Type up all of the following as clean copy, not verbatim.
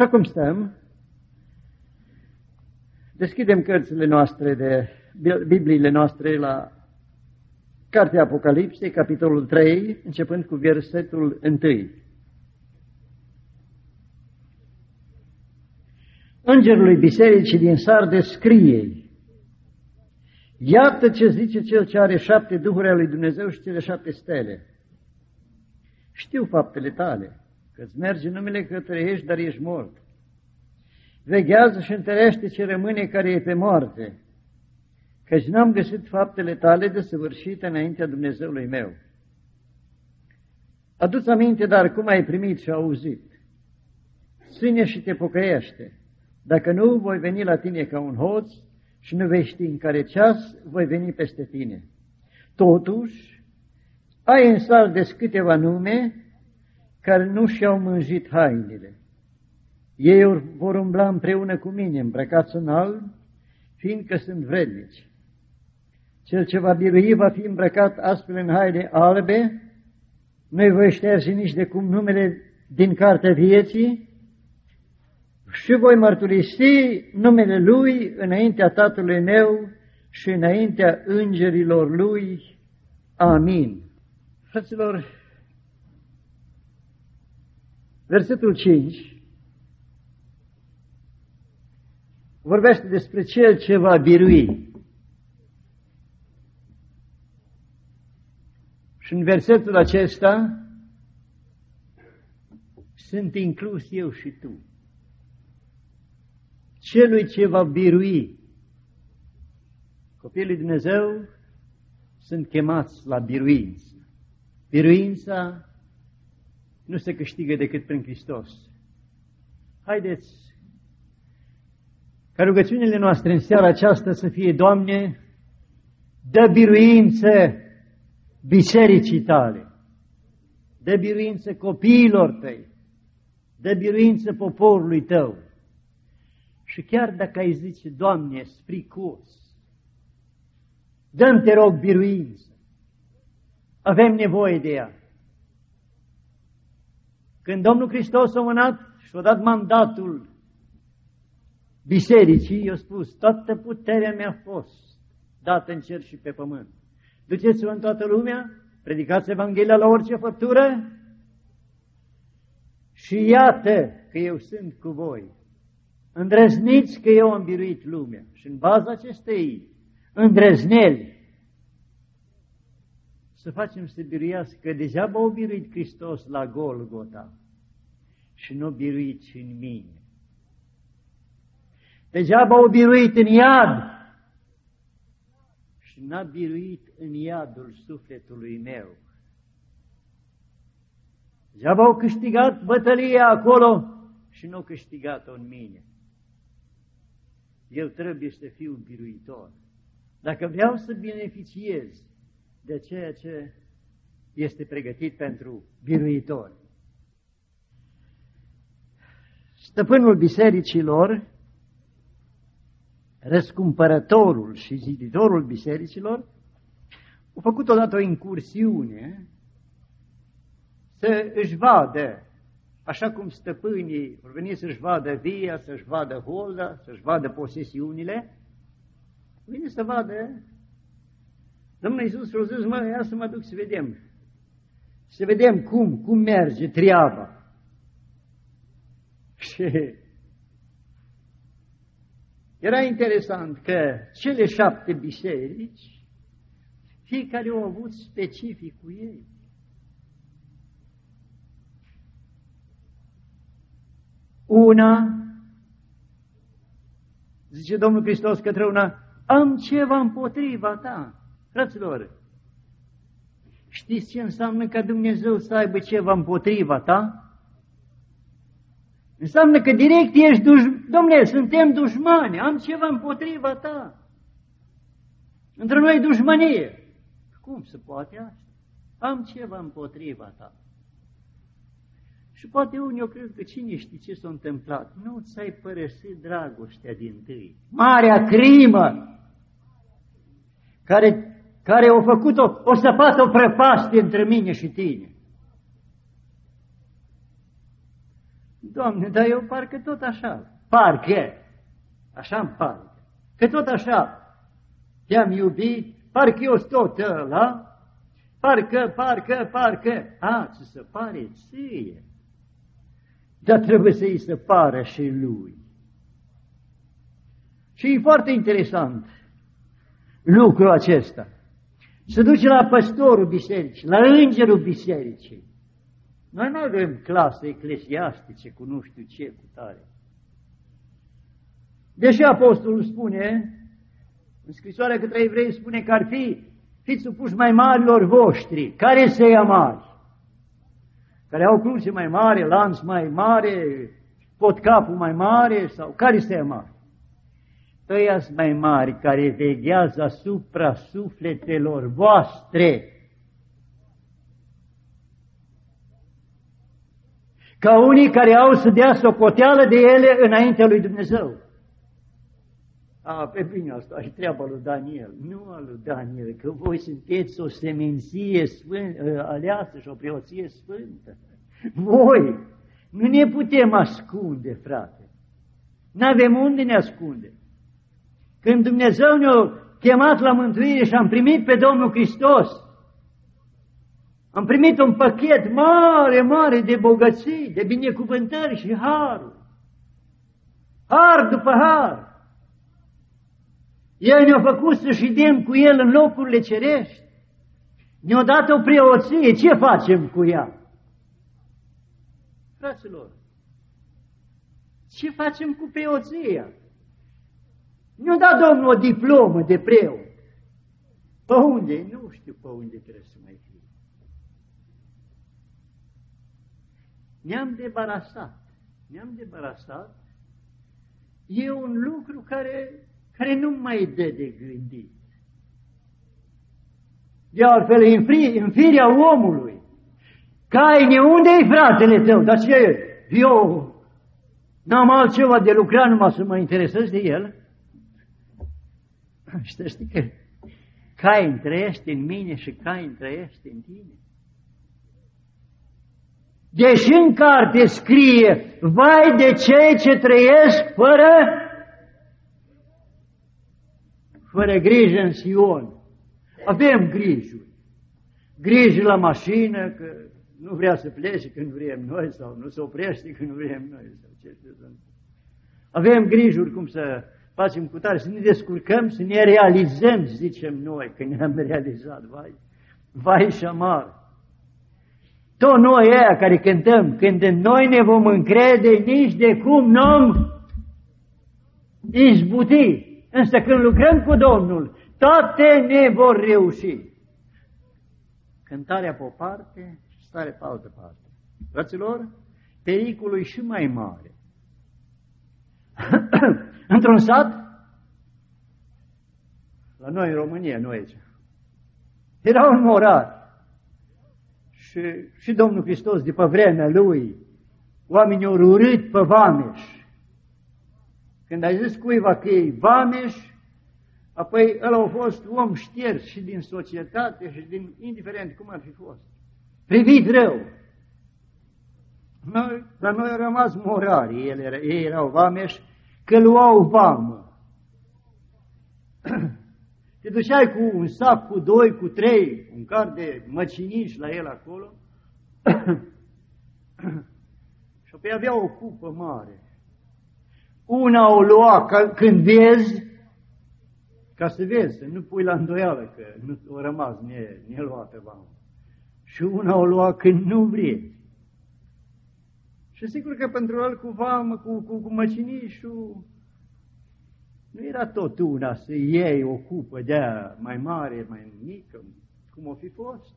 Așa cum stăm, deschidem cărțile noastre, Bibliile noastre la Cartea Apocalipsei, capitolul 3, începând cu versetul 1. Îngerului bisericii din Sardes scrie: iată ce zice cel ce are 7 duhuri ale lui Dumnezeu și cele 7 stele. Știu faptele tale, că-ți merge numele că trăiești, dar ești mort. Veghează și întărește ce rămâne care e pe moarte, căci n-am găsit faptele tale desăvârșite înaintea Dumnezeului meu. Adu-ți aminte, dar cum ai primit și auzit. Ține și te pocăiește. Dacă nu, voi veni la tine ca un hoț și nu vei ști în care ceas voi veni peste tine. Totuși, ai în Sardes câteva nume care nu și-au mânjit hainele. Ei vor umbla împreună cu mine, îmbrăcați în alb, fiindcă sunt vrednici. Cel ce va birui va fi îmbrăcat astfel în haine albe, nu-i voi șterge nici de cum numele din cartea vieții și voi mărturisi numele Lui înaintea Tatălui meu și înaintea îngerilor Lui. Amin. Fraților, versetul 5 vorbește despre cel ce va birui. Și în versetul acesta sunt inclus eu și tu. Celui ce va birui. Copiii lui Dumnezeu sunt chemați la biruință. Biruința nu se câștigă decât prin Hristos. Haideți ca rugăciunile noastre în seara aceasta să fie: Doamne, dă biruință bisericii tale, dă biruință copiilor tăi, dă biruință poporului tău. Și chiar dacă ai zice: Doamne, spricos, dă-mi, te rog, biruință, avem nevoie de ea. Când Domnul Hristos a mânat și a dat mandatul bisericii, i-a spus: toată puterea mi-a fost dată în cer și pe pământ. Duceți-vă în toată lumea, predicați Evanghelia la orice făptură și iată că eu sunt cu voi. Îndrăzniți că eu am biruit lumea. Și în baza acestei îndrăzneli să facem să biruiască, că degeaba a biruit Hristos la Golgota și nu a biruit și în mine. Degeaba a biruit în iad și n-a biruit în iadul sufletului meu. Degeaba au câștigat bătălia acolo și nu au câștigat-o în mine. Eu trebuie să fiu biruitor. Dacă vreau să beneficiez de ceea ce este pregătit pentru biruitori. Stăpânul bisericilor, răscumpărătorul și ziditorul bisericilor, a făcut odată o incursiune să își vadă, așa cum stăpânii vor veni să-și vadă via, să-și vadă holda, să-și vadă posesiunile, vine să vadă. Domnul Iisus a zis: mă, ia să mă duc să vedem. Să vedem cum merge treaba. Și era interesant că cele 7 biserici, fiecare au avut specificul ei. Una, zice Domnul Hristos către una: am ceva împotriva ta. Fraților, știți ce înseamnă ca Dumnezeu să aibă ceva împotriva ta? Înseamnă că direct ești Dom'le, suntem dușmani, am ceva împotriva ta. Între noi dușmănie. Cum se poate asta? Am ceva împotriva ta. Și poate unii eu cred că cine știe ce s-a întâmplat? Nu ți-ai părăsit dragostea dintâi. Marea crimă care a făcut o săpat o prăpastie între mine și tine. Doamne, dar eu parcă tot așa, parcă, așa-mi pare, că tot așa te-am iubit, parcă eu sunt tot ăla, parcă, ți se pare ție, dar trebuie să-i se pară și lui. Și e foarte interesant lucrul acesta. Se duce la păstorul bisericii, la îngerul bisericii. Noi nu avem clase eclesiastice cu nu știu ce, cu tare. Deși apostolul spune, în scrisoarea către evrei spune că ar fiți supuși mai marilor voștri, care se ia mari, care au cruce mai mare, lanț mai mare, potcapul mai mare, sau care se ia mari? Ăia sunt mai mari care veghează asupra sufletelor voastre. Ca unii care au să dea socoteală de ele înaintea lui Dumnezeu. Pe bine, asta e treaba lui Daniel. Nu a lui Daniel, că voi sunteți o seminție aleasă și o preoție sfântă. Voi nu ne putem ascunde, frate. N-avem unde ne ascunde. Când Dumnezeu ne-a chemat la mântuire și am primit pe Domnul Hristos, am primit un pachet mare, mare de bogății, de binecuvântări și haruri. Har după har. El ne-a făcut să ședem cu El în locurile cerești. Ne-a dat o preoție. Ce facem cu ea? Fraților, ce facem cu preoția? Ne-a dat Domnul o diplomă de preot. Pe unde? Nu știu pe unde trebuie să mai fie. Ne-am debarasat. E un lucru care nu mai dă de gândit. De altfel, în firea omului, Caine, unde-i fratele tău? Dar ce? Eu n-am altceva de lucrat numai să mă interesez de el. Și să știi că Cain trăiește în mine și Cain trăiește în tine. Deși în carte scrie, vai de cei ce trăiesc fără grijă în Sion. Avem grijuri. Grijă la mașină, că nu vrea să plece când vrem noi, sau nu se oprește când vrem noi. Sau ce avem grijuri cum să facem cu tare, să ne descurcăm, să ne realizăm, zicem noi, că ne-am realizat, vai și amar. Tot noi aia care cântăm, când în noi ne vom încrede, nici de cum n-om izbuti. Însă când lucrăm cu Domnul, toate ne vor reuși. Cântarea pe o parte și starea pe altă parte. Fraților, pericolul e și mai mare. Într-un sat, la noi în România, nu aici, era un morar. Și Domnul Hristos, după vremea Lui, oamenii au urât pe vameș. Când a zis cuiva că e vameș, apoi ăla a fost om șters și din societate și din, indiferent cum ar fi fost, privit rău. La noi au rămas morari, ei erau vameși, că luau vamă. Te duceai cu un sac, cu 2, cu 3, un car de măciniși la el acolo și apoi avea o cupă mare. Una o lua când vezi, ca să vezi, să nu pui la îndoială că nu a rămas neluată vamă. Și una o lua când nu vrei. Și sigur că pentru el cu vamă, cu măcinișul, nu era tot una să iei o cupă de-aia mai mare, mai mică, cum o fi fost.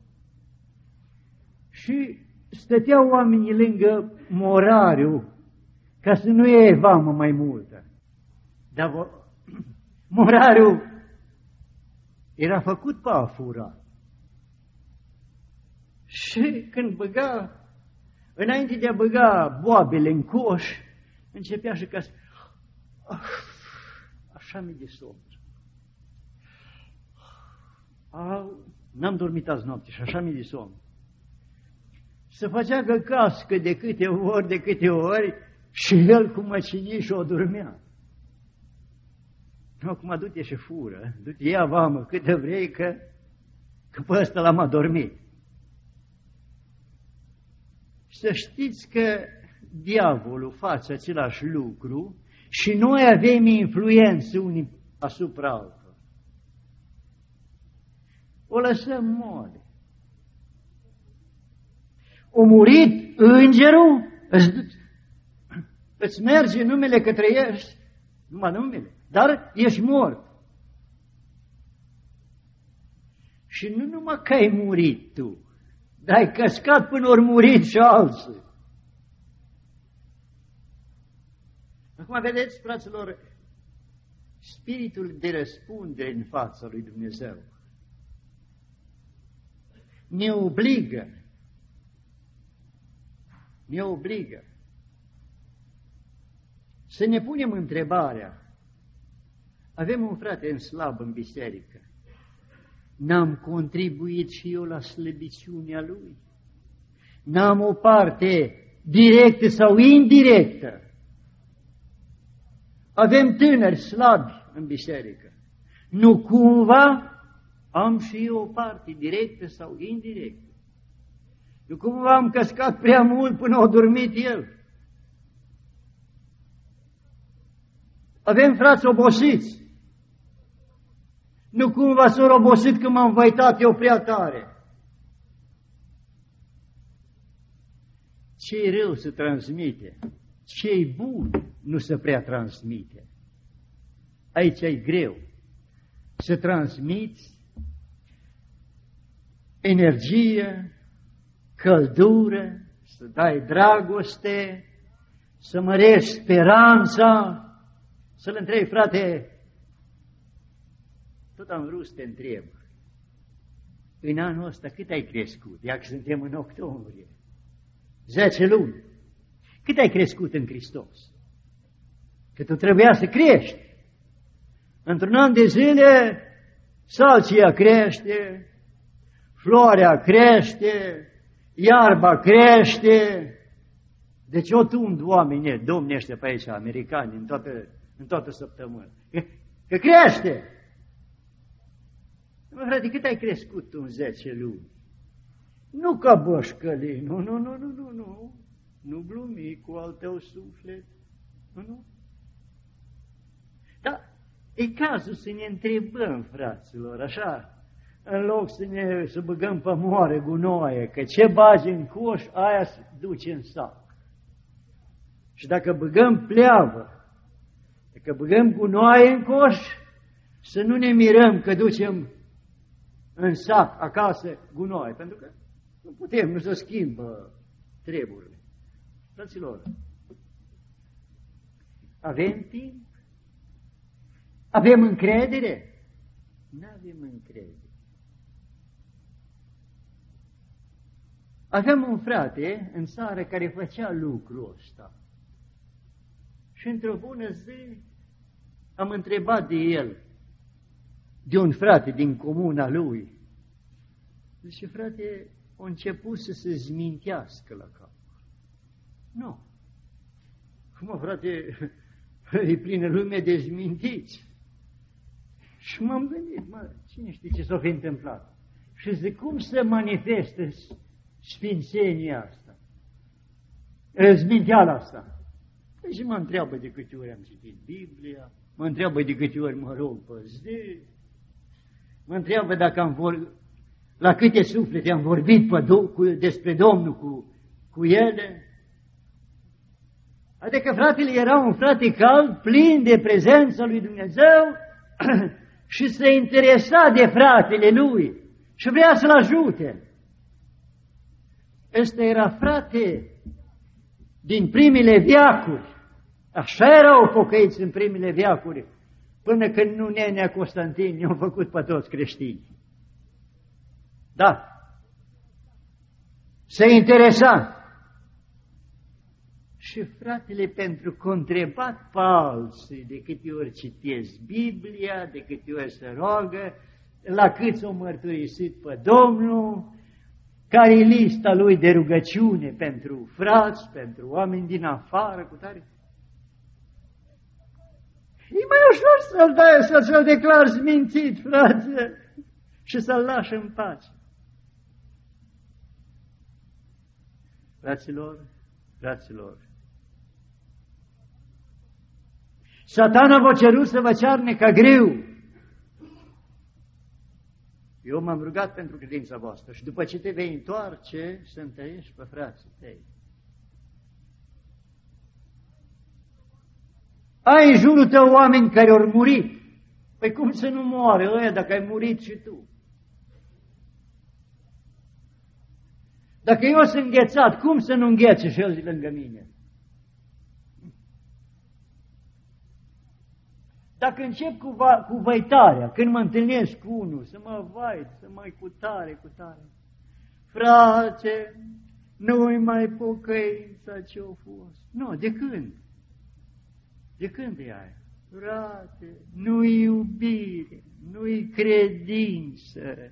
Și stăteau oamenii lângă morariu ca să nu iei vamă mai multă. Dar morariu era făcut pe a fura. Și când băga, înainte de a băga boabele în coș, începea și ca să... Așa mi-e de somn. N-am dormit azi noapte și așa mi-e de somn. să făcea că cască de câte ori, și el cu măcinișul o dormea. Acum du-te și fură, du-te, ia vamă câte vrei, că pe ăsta l-am adormit. Să știți că diavolul face același lucru și noi avem influență unii asupra altora. O lăsăm moale. O murit îngerul, îți merge numele că trăiești, numai numele, dar ești mort. Și nu numai că ai murit tu, dar ai căscat până ori murit și alții. Acum vedeți, fraților, spiritul de răspundere în fața lui Dumnezeu ne obligă să ne punem întrebarea. Avem un frate în slab în biserică. N-am contribuit și eu la slăbiciunea lui? N-am o parte directă sau indirectă? Avem tânări slabi în biserică. Nu cumva am și eu o parte directă sau indirectă? Nu cumva am căscat prea mult până a dormit el? Avem frați obosiți. Nu cumva s-au obosit când m-am văitat eu prea tare? Ce-i rău se transmite, ce-i bun nu se prea transmite. Aici e greu să transmiți energie, căldură, să dai dragoste, să mărești speranța, să-l întrebi, frate, tot am vrut să te întreb, în anul ăsta cât ai crescut? Ia că suntem în octombrie, 10 luni. Cât ai crescut în Hristos? Că tu trebuia să crești. Într-un an de zile, salcia crește, floarea crește, iarba crește. Deci o tund oamenii domni ăștia pe aici, americani, în toată săptămâna. Că crește! Mă, frate, cât ai crescut tu în 10 luni? Nu ca bășcălii, nu. Nu glumi cu al tău suflet, nu. Dar e cazul să ne întrebăm, fraților, așa, în loc să băgăm pe moare gunoaie, că ce bagi în coș, aia se duce în sac. Și dacă băgăm pleavă, dacă băgăm gunoaie în coș, să nu ne mirăm că ducem în sac, acasă, gunoaie, pentru că nu putem, nu se schimbă treburile. Fraților, avem timp? Avem încredere? Nu avem încredere. Aveam un frate în țară care făcea lucrul ăsta. Și într-o bună zi am întrebat de el, de un frate din comuna lui. Zice, frate, a început să se zmintească la cap. Nu. Cum, frate, e plină lume de zmintiți. Și m-am gândit, cine știe ce s-a fi întâmplat? Și zic, cum se manifestă sfințenia asta? Zminteala asta? Și mă întreabă de câte ori am citit Biblia, mă întreabă de câte ori mă rog pe zi, mă întreabă dacă la câte suflete am vorbit despre Domnul cu ele. Adică fratele era un frate cald, plin de prezența lui Dumnezeu și se interesa de fratele lui și vrea să-l ajute. Ăsta era frate din primele veacuri. Așa erau pocăiți în primele veacuri, până când nu nenea Constantin i-au făcut pe toți creștini. Da. Se interesa. Și fratele, pentru că a întrebat pe alții de câte ori citesc Biblia, de câte ori se roagă, la cât s-o mărturisit pe Domnul, Care e lista lui de rugăciune pentru frați, pentru oameni din afară, cu tare? E mai ușor să-l dai, să-l declari smințit, frate, și să-l lași în pace. Fraților, Satana v-a cerut să vă cearne ca greu. Eu m-am rugat pentru credința voastră și după ce te vei întoarce, să întăiești pe frații tăi. Ai în jurul tău oameni care au murit. Păi cum să nu moare ăia dacă ai murit și tu? Dacă eu sunt înghețat, cum să nu înghețe și el lângă mine? Dacă încep cu văitarea, când mă întâlnesc cu unul, să mă vait, să mai cu tare, frate, nu-i mai pocăința ce-a fost. Nu, de când? De când e aia? Frate, nu-i iubire, nu-i credință,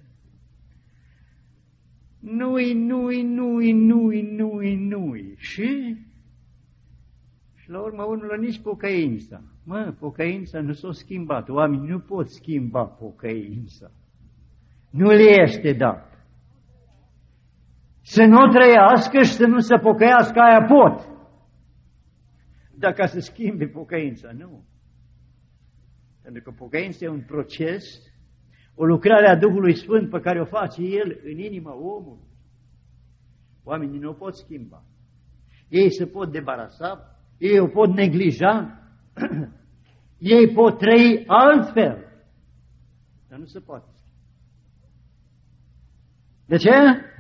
nu-i. Și la urmă unul nici pocăința. Pocăința nu s-a schimbat. Oamenii nu pot schimba pocăința. Nu le este dat. Să nu trăiască și să nu se pocăiască, aia pot. Dar ca să schimbe pocăința, nu. Pentru că pocăința e un proces, o lucrare a Duhului Sfânt pe care o face El în inima omului. Oamenii nu o pot schimba. Ei se pot debarasa, ei o pot neglija, ei pot trăi altfel, dar nu se poate. De ce?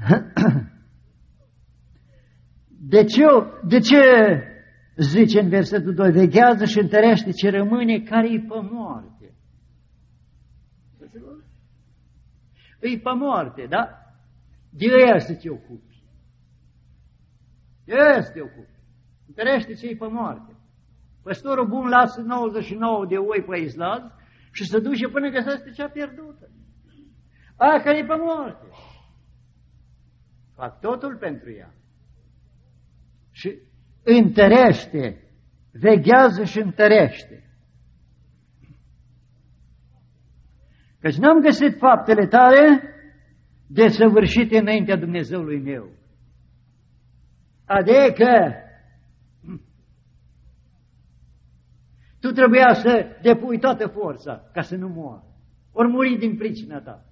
De ce zice în versetul 2? Veghează și întărește ce rămâne care-i pe moarte. Îi pe moarte, da? De ăia să te ocupi. De ăia să te ocupi. Întărește ce-i pe moarte. Păstorul bun lasă 99 de oi pe izlaz și se duce până găsește cea pierdută. Aia care-i pe moarte. Fac totul pentru ea. Și întărește, veghează și întărește. Căci n-am găsit faptele tale desăvârșite înaintea Dumnezeului meu. Adică tu trebuia să depui toată forța ca să nu moară. Ori muri din pricina ta.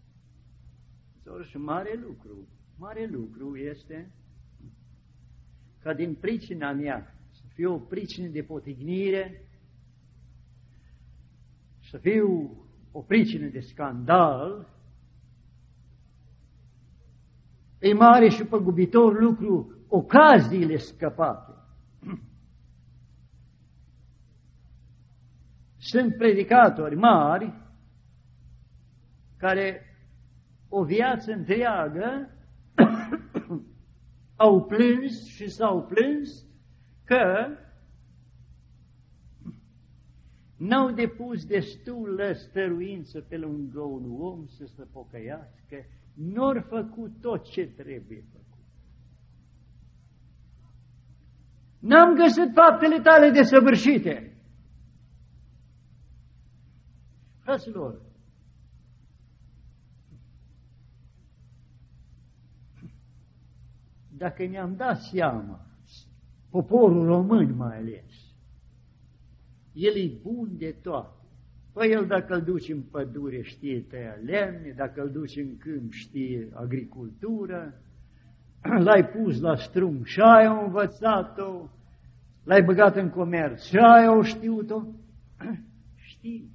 Și mare lucru este ca din pricina mea să fiu o pricină de potignire, să fiu o pricină de scandal. E mare și păgubitor lucru ocaziile scăpate. Sunt predicatori mari care o viață întreagă au plâns și s-au plâns că n-au depus destulă stăruință pe lângă un om să se pocăiască, n-au făcut tot ce trebuie făcut. N-am găsit faptele tale desăvârșite. Fraților, dacă ne-am dat seama, poporul român mai ales, el e bun de toate. Păi el dacă îl duci în pădure știe tăia lemne, dacă îl duci în câmp știe agricultură, l-ai pus la strung și aia învățat-o, l-ai băgat în comerț și aia o știut-o. Știi.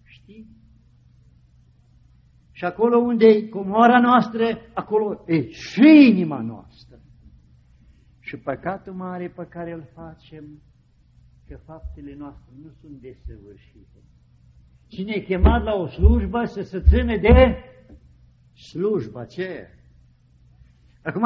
Și acolo unde e comoara noastră, acolo e și inima noastră. Și păcatul mare pe care îl facem, că faptele noastre nu sunt desăvârșite. Cine e chemat la o slujbă să se ține de slujba aceea. Acum,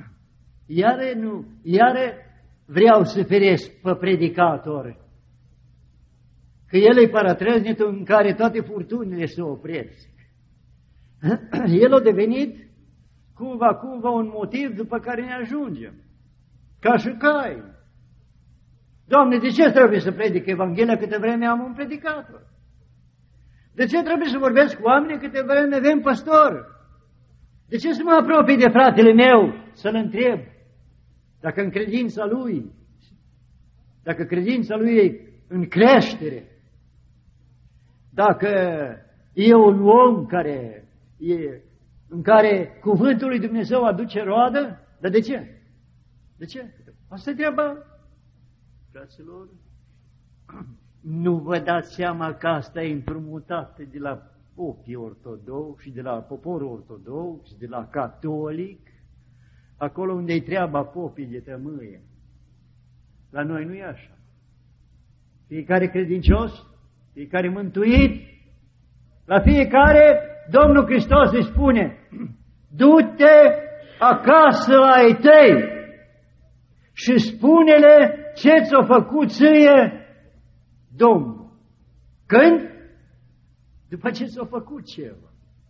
iară vreau să feresc pe predicator, că el e paratrăznitul în care toate furtunile se opresc. El a devenit cumva un motiv după care ne ajungem. Ca și cai. Doamne, de ce trebuie să predic Evanghelia câte vreme am un predicator? De ce trebuie să vorbesc cu oamenii câte vreme avem păstor? De ce să mă apropii de fratele meu să-l întreb dacă în credința lui, dacă credința lui e în creștere, dacă e un om în care cuvântul lui Dumnezeu aduce roadă? Dar de ce? De ce? Asta e treaba, fraților. Nu vă dați seama că asta e împrumutat de la popii ortodoxi, de la poporul ortodox, de la catolic, acolo unde-i treaba popii de tămâie. La noi nu e așa. Fiecare credincios, fiecare mântuit, la fiecare Domnul Hristos îi spune: du-te acasă la ai tăi și spune-le ce ți-a făcut ție Domnul. Când? După ce ți-a făcut ceva.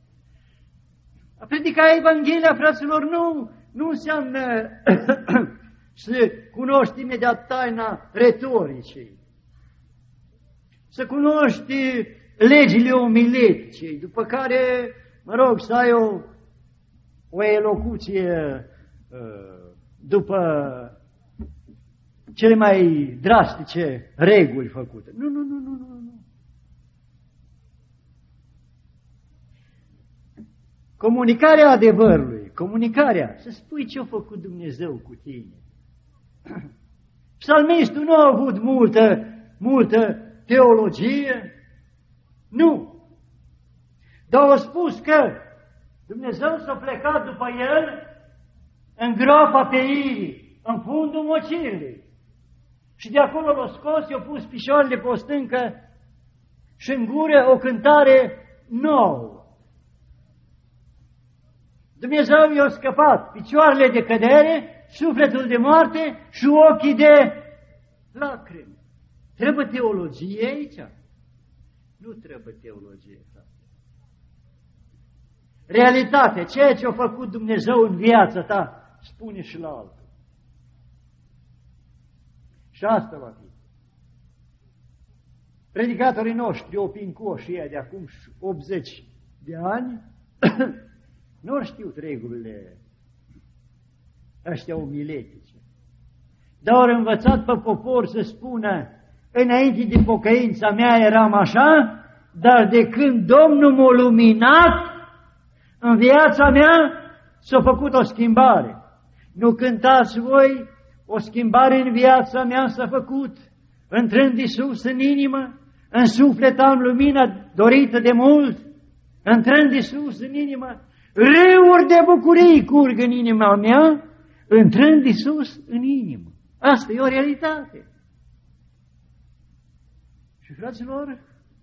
A predica Evanghelia, fraților, nu înseamnă să cunoști imediat taina retoricii, să cunoști legile omileticei, după care, să ai o elocuție după cele mai drastice reguli făcute. Nu. Comunicarea adevărului, să spui ce a făcut Dumnezeu cu tine. Psalmistul nu a avut multă teologie, nu. Dar a spus că Dumnezeu s-a plecat după el în groapa Peirii, în fundul mocirii. Și de acolo l-a scos, i-a pus picioarele pe o stâncă și în gură o cântare nouă. Dumnezeu i-a scăpat picioarele de cădere, sufletul de moarte și ochii de lacrimi. Trebuie teologie aici? Nu trebuie teologie. Realitate, ceea ce a făcut Dumnezeu în viața ta, spune și la altul. Și asta va fi. Predicatorii noștri, opincoși de acum 80 de ani, nu știu regulile astea omiletice, dar au învățat pe popor să spună: înainte de pocăința mea eram așa, dar de când Domnul m-a luminat, în viața mea s-a făcut o schimbare. Nu cântați voi: o schimbare în viața mea s-a făcut, intrând Iisus în inimă, în suflet am lumina dorită de mult, intrând Iisus în inimă, râuri de bucurie curg în inima mea, intrând Iisus în inimă. Asta e o realitate. Și, fraților,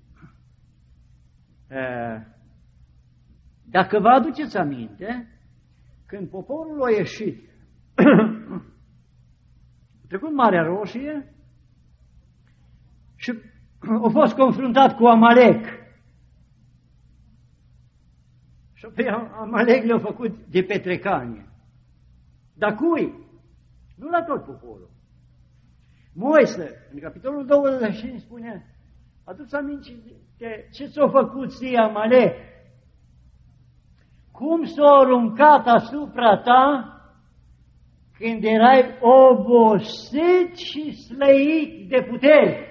dacă vă aduceți aminte, când poporul a ieșit, a trecut Marea Roșie și a fost confruntat cu Amalek. Și pe Amalek le-a făcut de petrecanie. Dar cui? Nu la tot poporul. Moise, în capitolul 25, spune: adu-ți aminte ce ți-a făcut ție Amalek, cum s-a aruncat asupra ta când erai obosit și slăit de putere.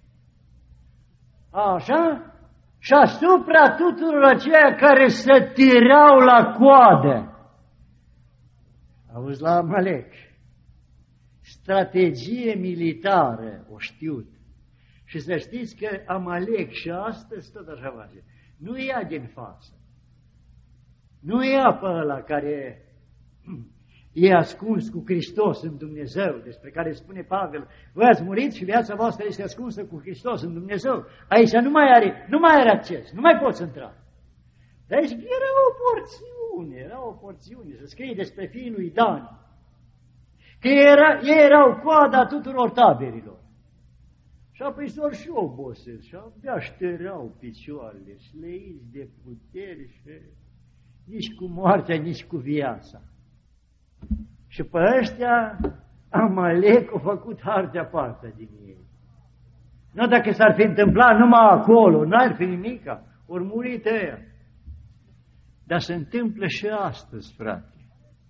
Așa? Și asupra tuturor aceia care se tirau la coadă. Auzi, la Amalek, strategie militară o știut. Și să știți că Amalek și astăzi tot așa face. Nu ia din față. Nu ia pe ăla care e ascuns cu Hristos în Dumnezeu, despre care spune Pavel: voi ați murit și viața voastră este ascunsă cu Hristos în Dumnezeu. Aici nu mai are acces, nu mai poți intra. Dar aici era o porțiune, să scrie despre fiul lui Dan, că ei erau coada tuturor taberilor. Și apoi s-au și obosit și abia șterau picioarele, slăiți de putere și nici cu moartea, nici cu viața. Și pe ăștia Amalec a făcut hartea parte din ei. Nu dacă s-ar fi întâmplat numai acolo, n-ar fi nimica, ori murit ăia. Dar se întâmplă și astăzi, frate.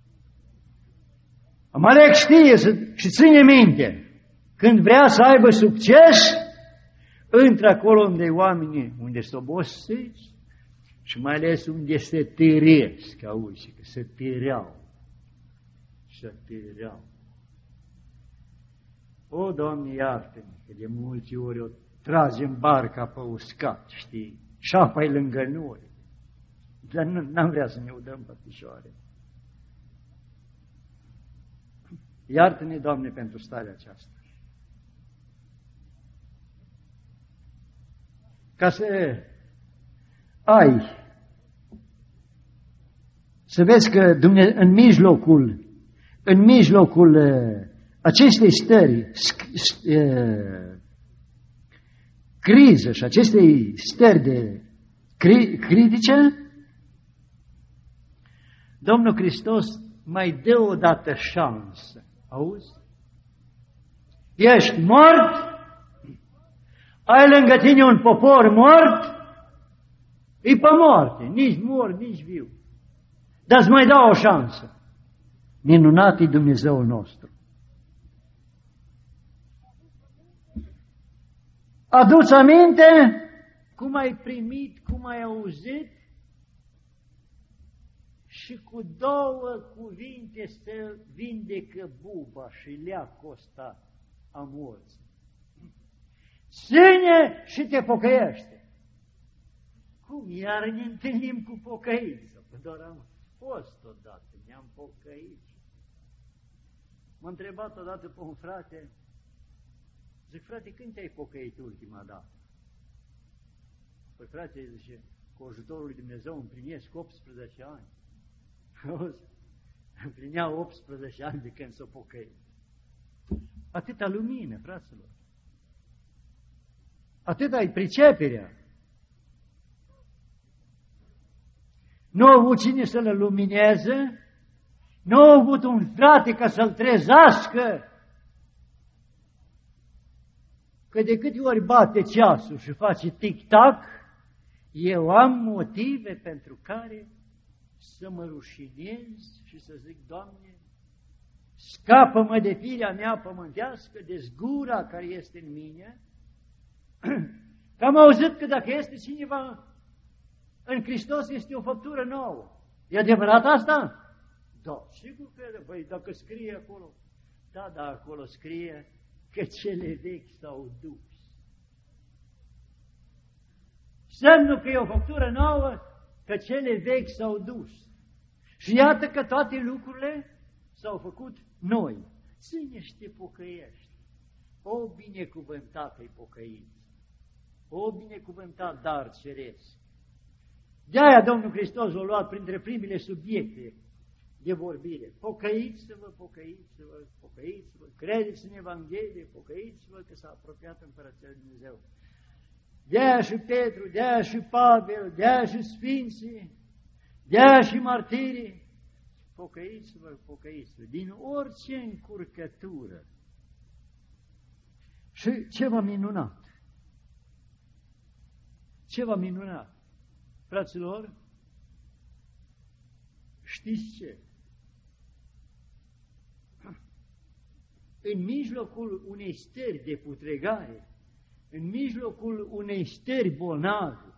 Amalec știe și ține minte, când vrea să aibă succes, intră acolo unde oamenii, unde s-o obosiți și mai ales unde se târesc, auzi, că se târeau. Se târeau. O, Doamne, iartă-ne, că de multe ori o tragem barca pe uscat, știi, șapa-i lângă noi, dar n-am vrea să ne udăm pe picioare. Iartă-ne, Doamne, pentru starea aceasta. Ca să ai, să vezi că în mijlocul acestei stări, criză și acestei stări de critice, Domnul Hristos mai dă o dată șansă. Auzi? Ești mort, ai lângă tine un popor mort, e pe moarte, nici mort, nici viu. Dar îți mai dau o șansă. Minunat e Dumnezeul nostru. Adu-ți aminte cum ai primit, cum ai auzit și cu 2 cuvinte se vindecă buba și leacul ăsta a morții. Ține și te pocăiește. Cum? Iar ne întâlnim cu pocăință. Doar am fost odată, ne-am pocăit. M-a întrebat odată pe un frate, zic, frate, când te-ai pocăit ultima dată? Păi frate, zice, cu ajutorul lui Dumnezeu împlinesc 18 ani. Împlinea 18 ani de când s-o pocăit. Atâta lumină, fraților. Atâta-i priceperea. Nu a avut cine să-l lumineze, nu a avut un frate ca să-l trezească, că de câte ori bate ceasul și face tic-tac, eu am motive pentru care să mă rușinez și să zic, Doamne, scapă-mă de firea mea pământească, de zgura care este în mine, că am auzit că dacă este cineva în Hristos, este o făptură nouă. E adevărat asta? Da, sigur că e. Păi dacă scrie acolo, da, acolo scrie că cele vechi s-au dus. Semnul că e o făptură nouă, că cele vechi s-au dus. Și iată că toate lucrurile s-au făcut noi. Ține și te pocăiești. O binecuvântată-i pocăință. O binecuvântat dar ceresc. De-aia Domnul Hristos a luat printre primele subiecte de vorbire. Pocăiți-vă, pocăiți-vă, pocăiți-vă, credeți în Evanghelie, pocăiți-vă că s-a apropiat Împărăția lui Dumnezeu. De-aia și Petru, de-aia și Pavel, de-aia și Sfinții, de-aia și martirii. Pocăiți-vă, pocăiți-vă, din orice încurcătură. Și ceva minunat. Ceva minunat. Fraților, știți ce? În mijlocul unei stări de putregare, în mijlocul unei stări bolnave,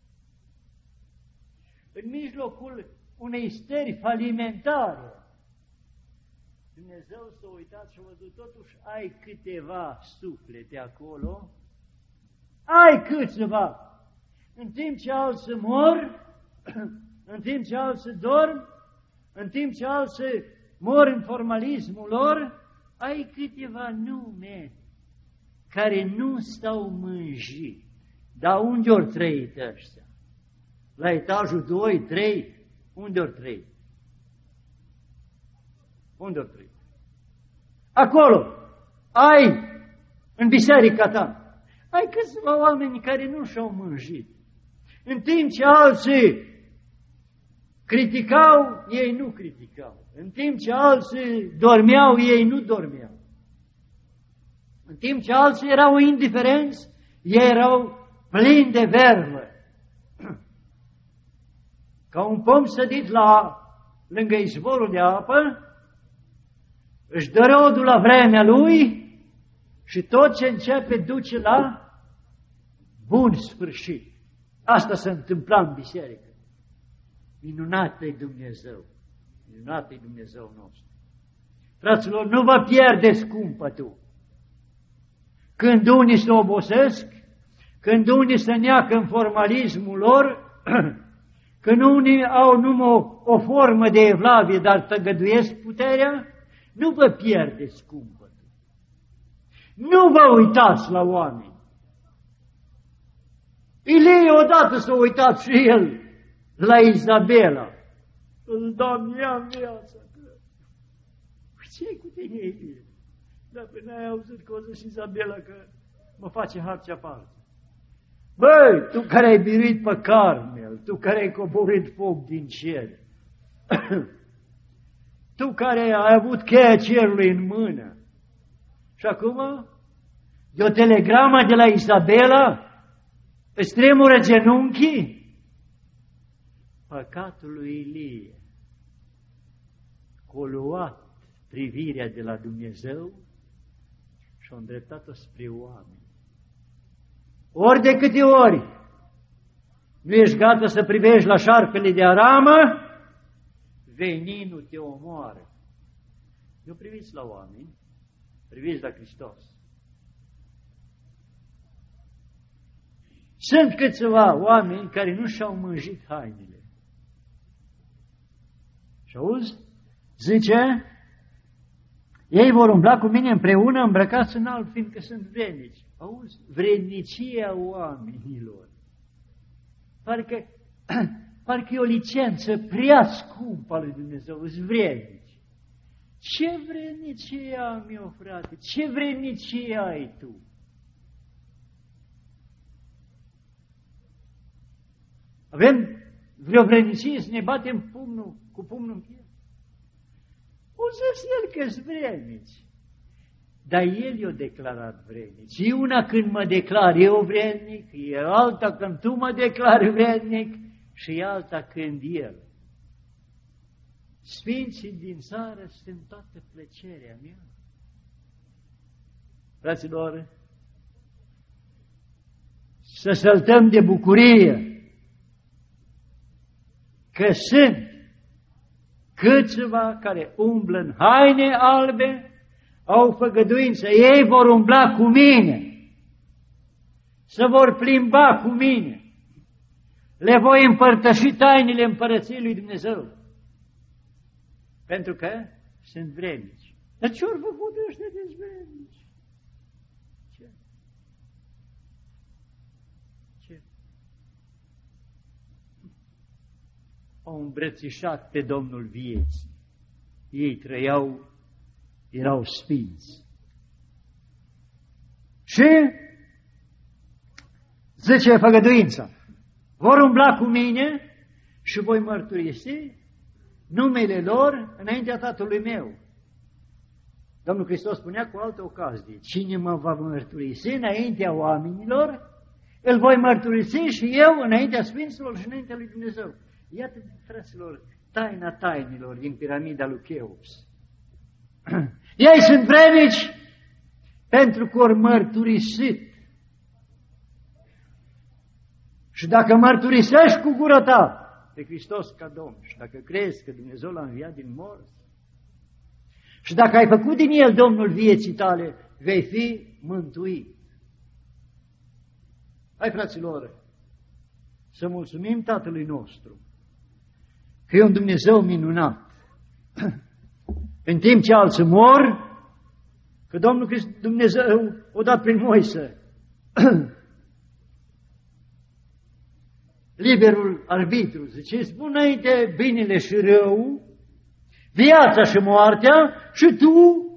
în mijlocul unei stări falimentare, Dumnezeu s-a uitat și a văzut, totuși ai câteva suflete acolo, ai câțiva. În timp ce alții mor, în timp ce alții dorm, în timp ce alții mor în formalismul lor, ai câteva nume care nu stau mânjit. Dar unde ori trăit ăștia? La etajul 2, 3? Unde ori trăit? Unde ori trăit? Acolo ai, în biserica ta, ai câțiva oameni care nu și-au mânjit. În timp ce alții Criticau, ei nu criticau. În timp ce alții dormeau, ei nu dormeau. În timp ce alții erau indiferenți, ei erau plini de vervă. Ca un pom sădit lângă izvorul de apă, își dă rodul la vremea lui și tot ce începe duce la bun sfârșit. Asta se întâmpla în biserică. Minunat-i Dumnezeu! Minunat-i Dumnezeu nostru! Fraților, nu vă pierdeți cumpătul. Când unii se obosesc, când unii se neacă în formalismul lor, când unii au numai o formă de evlavie, dar tăgăduiesc puterea, nu vă pierdeți cumpătul. Nu vă uitați la oameni. Ilie odată s-a uitat și el la Izabela. Îl dam ea în viața. Ce-i cu tine, Ilie? Dacă n-ai auzit că o zis Izabela că mă face harcea parte. Băi, tu care ai biruit pe Carmel, tu care ai coborât foc din cer, tu care ai avut cheia cerului în mână, și acum, de o telegramă de la Izabela, îți tremură genunchii? Păcatul lui Ilie, că a luat privirea de la Dumnezeu și a îndreptat-o spre oameni. Ori de câte ori nu ești gata să privești la șarpele de aramă, veninul te omoară. Nu priviți la oameni, priviți la Hristos. Sunt câțiva oameni care nu și-au mânjit hainele. Și auzi? Zice, ei vor umbla cu mine împreună îmbrăcați în alb, fiindcă sunt vrednici. Auzi? Vrednicia oamenilor. Parcă e o licență prea scumpă a lui Dumnezeu, îți vrednici. Ce vrednicie am eu, frate? Ce vrednicie ai tu? Avem vreo vrednicie să ne batem cu pumnul în piept? O zis el că-s vrednici. Dar el i-a declarat vrednici. Și una când mă declar eu vrednic, e alta când tu mă declari vrednic și alta când el. Sfinții din țară sunt toată plăcerea mea. Fraților, să săltăm de bucurie că sunt câțiva care umblă în haine albe, au făgăduință, ei vor umbla cu mine, se vor plimba cu mine, le voi împărtăși tainele împărăției lui Dumnezeu, pentru că sunt vrednici. Dar ce ori făcut ăștia de vrednici? Ce? Au îmbrățișat pe Domnul vieții. Ei erau sfinți. Și zice făgăduința, vor umbla cu mine și voi mărturisi numele lor înaintea Tatălui meu. Domnul Hristos spunea cu altă ocazie, cine mă va mărturisi înaintea oamenilor, îl voi mărturisi și eu înaintea Sfinților și înaintea lui Dumnezeu. Iată, fraților, taina tainilor din piramida lui Cheops. Ei sunt vrednici pentru că ori mărturisit. Și dacă mărturisești cu gura ta pe Hristos ca Domn și dacă crezi că Dumnezeu l-a înviat din morți și dacă ai făcut din El Domnul vieții tale, vei fi mântuit. Hai, fraților, să mulțumim Tatălui nostru că e un Dumnezeu minunat. În timp ce alții mor, că Domnul Dumnezeu o dat prin Moise liberul arbitru, zice, spune înainte binele și rău, viața și moartea și tu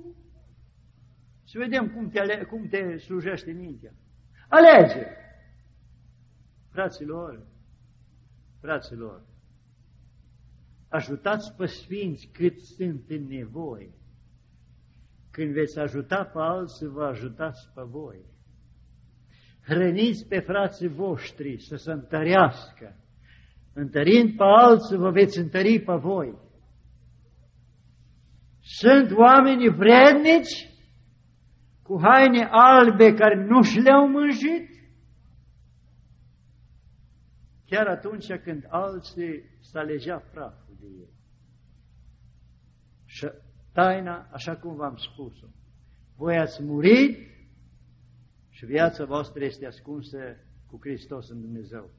să vedem cum te slujește mintea. Alege! Fraților, ajutați pe sfinți cât sunt în nevoie. Când veți ajuta pe alții, vă ajutați pe voi. Hrăniți pe frații voștri să se întărească. Întărind pe alții, vă veți întări pe voi. Sunt oameni vrednici cu haine albe care nu și le-au mânjit, chiar atunci când alții s-alegea praful de ei. Și taina, așa cum v-am spus-o, voi ați murit și viața voastră este ascunsă cu Hristos în Dumnezeu.